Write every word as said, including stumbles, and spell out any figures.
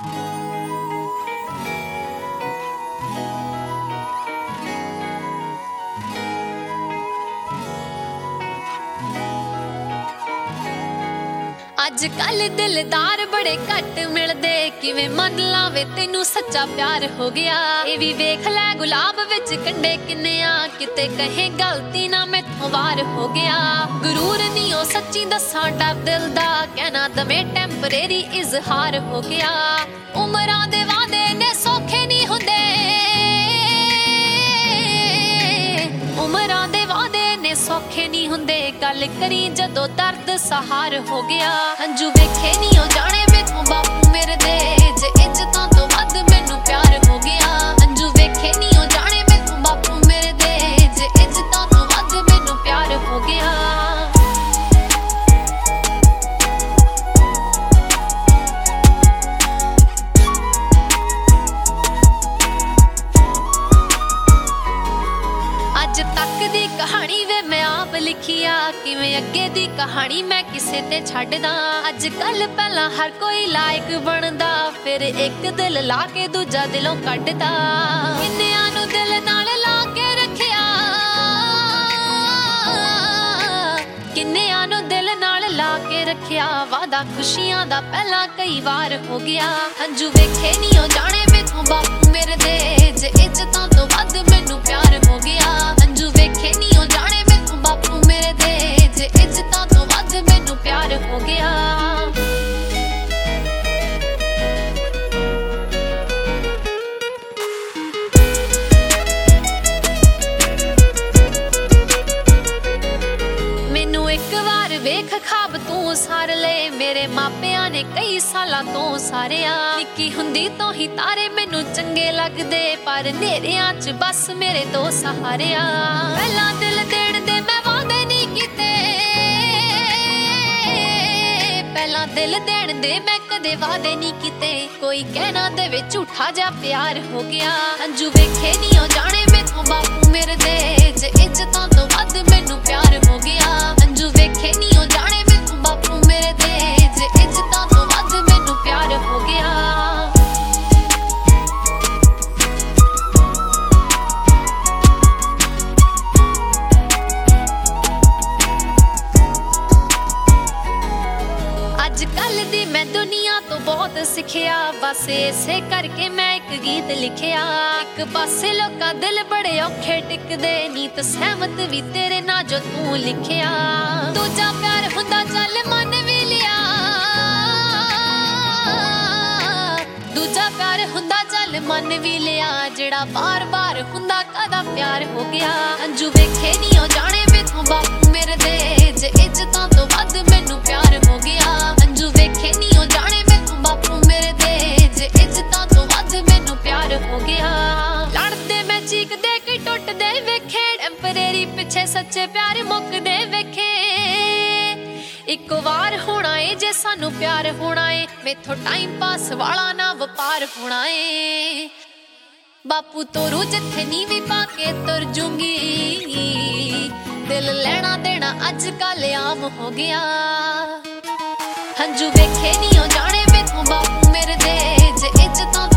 ਅੱਜ ਕੱਲ ਦਿਲਦਾਰ ਬੜੇ ਘੱਟ ਮਿਲਦੇ, ਕਿਵੇਂ ਮੰਨ ਲਾਵੇ ਤੈਨੂੰ ਸੱਚਾ ਪਿਆਰ ਹੋ ਗਿਆ। ਇਹ ਵੀ ਵੇਖ ਲੈ ਗੁਲਾਬ ਵਿੱਚ ਕੰਡੇ ਕਿੰਨੇ ਆ, ਕਿਤੇ ਕਹੇ ਗਲਤੀ ਨਾ ਮੈਥੋਂ ਵਾਰ ਹੋ ਗਿਆ। ਗੁਰੂਰ ਨਹੀਂ ਉਹ ਸੱਚੀ ਦੱਸਾਂ ਡਰ ਦਿਲ ਦਾ, ਕਹਿਣਾ ਦਵੇਂ ਟੈਂਪਰੇਰੀ ਇਜ਼ਹਾਰ ਹੋ ਗਿਆ। ਉਮਰਾਂ ਦੇ ਵਾਅਦੇ ਨੇ ਸੌਖੇ ਨਹੀਂ ਹੁੰਦੇ, ਉਮਰਾਂ ਦੇ ਵਾਅਦੇ ਨੇ ਸੌਖੇ ਨਹੀਂ ਹੁੰਦੇ। ਗੱਲ ਕਰੀ ਜਦੋਂ ਦਰਦ ਸਹਾਰ ਹੋ ਗਿਆ। ਹੰਝੂ ਵੇਖੇ ਨਹੀਂ ਉਹ ਜਾਣੇ ਮੈਥੋਂ ਬਾਪੂ ਮੇਰੇ ਦੇ, ਜੇ ਇੱਜ਼ਤਾਂ ਤੋਂ ਵੱਧ ਮੈਨੂੰ ਪਿਆਰ ਹੋ ਗਿਆ। ਹੰਝੂ ਵੇਖੇ ਨਹੀਂ ਉਹ ਜਾਣੇ ਮੈਥੋਂ ਬਾਪੂ ਮੇਰੇ ਦੇ, ਜੇ ਇੱਜ਼ਤਾਂ ਤੋਂ ਵੱਧ ਮੈਨੂੰ ਪਿਆਰ ਹੋ ਗਿਆ। ਅੱਜ ਤੱਕ ਦੀ ਕਹਾਣੀ ਵੇ ਮੈਂ ਆਪ ਲਿਖੀ ਆ, ਕਿਵੇਂ ਅੱਗੇ ਦੀ ਕਹਾਣੀ ਮੈਂ ਕਿਸੇ ਤੇ ਛੱਡਦਾ। ਅੱਜ ਕੱਲ ਪਹਿਲਾਂ ਹਰ ਕੋਈ ਲਾਇਕ ਬਣਦਾ, ਫਿਰ ਇੱਕ ਦਿਲ ਲਾ ਕੇ ਦੂਜਾ ਦਿਲੋਂ ਕੱਢਦਾ। ਕਿੰਨਿਆਂ ਨੂੰ ਦਿਲ ਨਾਲ ਲਾ ਕੇ ਰੱਖਿਆ, ਕਿੰਨਿਆਂ ਨੂੰ ਦਿਲ ਨਾਲ ਲਾ ਕੇ ਰੱਖਿਆ। ਵਾਦਾ ਖੁਸ਼ੀਆਂ ਦਾ ਪਹਿਲਾਂ ਕਈ ਵਾਰ ਹੋ ਗਿਆ। ਹੰਝੂ ਵੇਖੇ ਨਹੀਂ ਉਹ ਜਾਣੇ ਮੈਥੋਂ ਬਾਪੂ ਮੇਰੇ ਦੇ, ਜੇ ਇੱਜ਼ਤਾਂ ਤੋਂ ਵੱਧ ਮੈਨੂੰ ਪਿਆਰ ਹੋ ਗਿਆ। ਹੰਝੂ ਵੇਖੇ ਨਹੀਂ ਉਹ ਜਾਣੇ ਮੈਥੋਂ ਬਾਪੂ ਮੇਰੇ ਦੇ, ਜੇ ਇੱਜ਼ਤਾਂ ਤੋਂ ਵੱਧ ਮੈਨੂੰ ਪਿਆਰ ਹੋ ਗਿਆ। ਮੈਨੂੰ ਇੱਕ ਵਾਰ ਵੇਖ ਖਾਬ ਤੂੰ ਸਾਰ ਲੈ, ਮੇਰੇ ਮਾਪਿਆਂ ਨੇ ਕਈ ਸਾਲਾਂ ਤੋਂ ਸਾਰਿਆ। ਨਿੱਕੀ ਹੁੰਦੀ ਤੋਂ ਹੀ ਤਾਰੇ ਮੈਨੂੰ ਚੰਗੇ ਲੱਗਦੇ, ਪਰ ਨੇਰਿਆਂ 'ਚ ਬਸ ਮੇਰੇ ਦੋ ਸਹਾਰਿਆ। ਪਹਿਲਾਂ ਦਿਲ ਦੇਣ ਦੇ ਮੈਂ ਵਾਅਦੇ ਨਹੀਂ ਕੀਤੇ, ਪਹਿਲਾਂ ਦਿਲ ਦੇਣ ਦੇ ਮੈਂ ਕਦੇ ਵਾਅਦੇ ਨਹੀਂ ਕੀਤੇ। ਕੋਈ ਕਹਿਣਾ ਦੇਵੇ ਝੂਠਾ ਜਿਹਾ ਪਿਆਰ ਹੋ ਗਿਆ। ਹੰਝੂ ਵੇਖੇ ਨਹੀਂ ਉਹ ਜਾਣੇ ਮੈਥੋਂ ਬਾਪੂ ਮੇਰੇ ਦੇ, ਜੇ ਇੱਜ਼ਤਾਂ ਤੋਂ ਵੱਧ ਮੈਨੂੰ ਪਿਆਰ ਹੋ ਗਿਆ। ਹੰਝੂ ਵੇਖੇ ਨਹੀਂ ਉਹ ਜਾਣੇ ਮੈਥੋਂ ਬਾਪੂ ਮੇਰੇ ਦੇ, ਜੇ ਇੱਜ਼ਤਾਂ ਤੋਂ ਵੱਧ ਮੈਨੂੰ ਪਿਆਰ ਹੋ ਗਿਆ। ਅੱਜ ਕੱਲ ਦੀ ਮੈਂ ਦੁਨੀਆ ਤੋਂ ਬਹੁਤ ਸਿੱਖਿਆ, ਬਸ ਇਸੇ ਕਰਕੇ ਮੈਂ ਇੱਕ ਗੀਤ ਲਿਖਿਆ। ਇੱਕ ਪਾਸੇ ਲੋਕਾਂ ਦਿਲ ਬੜੇ ਔਖੇ ਟਿਕਦੇ, ਨੀਤ ਸਹਿਮਤ ਵੀ ਤੇਰੇ ਨਾਲ ਜੋ ਤੂੰ ਲਿਖਿਆ। ਦੂਜਾ ਪਿਆਰ ਹੁੰਦਾ ਚੱਲ ਮੰਨ ਵੀ ਲਿਆ, ਦੂਜਾ ਪਿਆਰ ਹੁੰਦਾ ਚੱਲ ਮੰਨ ਵੀ ਲਿਆ। ਜਿਹੜਾ ਬਾਰ ਬਾਰ ਹੁੰਦਾ ਕਾਹਦਾ ਪਿਆਰ ਹੋ ਗਿਆ। ਹੰਝੂ ਵੇਖੇ ਨਹੀਂ ਉਹ ਜਾਣੇ ਮੈਥੋਂ ਬਾਪੂ ਮੇਰੇ ਦੇ, ਜੇ ਇੱਜ਼ਤਾਂ ਤੋਂ ਵੱਧ ਮੈਨੂੰ ਪਿਆਰ ਹੋ ਗਿਆ। ਹੰਝੂ ਵੇਖੇ ਨਹੀਂ ਉਹ ਜਾਣੇ ਮੈਥੋਂ ਬਾਪੂ ਮੇਰੇ ਦੇ, ਜੇ ਇੱਜ਼ਤਾਂ ਤੋਂ ਵੱਧ ਮੈਨੂੰ ਪਿਆਰ ਹੋ ਗਿਆ। ਲੜਦੇ ਮੈਂ ਚੀਕਦੇ ਕਿ ਟੁੱਟਦੇ ਵੇਖੇ, ਟੈਂਪਰੇਰੀ ਪਿੱਛੇ ਸੱਚੇ ਪਿਆਰ ਮੁੱਕਦੇ ਵੇਖੇ। ਇੱਕ ਵਾਰ ਹੋਣਾ ਏ ਜੇ ਸਾਨੂੰ ਪਿਆਰ ਹੋਣਾ ਏ, ਮੈਥੋਂ ਟਾਈਮ ਪਾਸ ਵਾਲਾ ਨਾ ਵਪਾਰ ਹੋਣਾ ਏ। ਬਾਪੂ ਤੋਰੂ ਜਿੱਥੇ ਨੀ ਵੀ ਪਾ ਕੇ ਤੁਰ ਜੂੰਗੀ, ਦਿਲ ਲੈਣਾ ਦੇਣਾ ਅੱਜ ਕੱਲ ਆਮ ਹੋ ਗਿਆ। ਹੰਝੂ ਵੇਖੇ ਨਹੀਂ ਉਹ ਜਾਣੇ ਮੈਥੋਂ ਬਾਪੂ ਮੇਰੇ ਦੇ, ਜੇ ਇੱਜ਼ਤਾਂ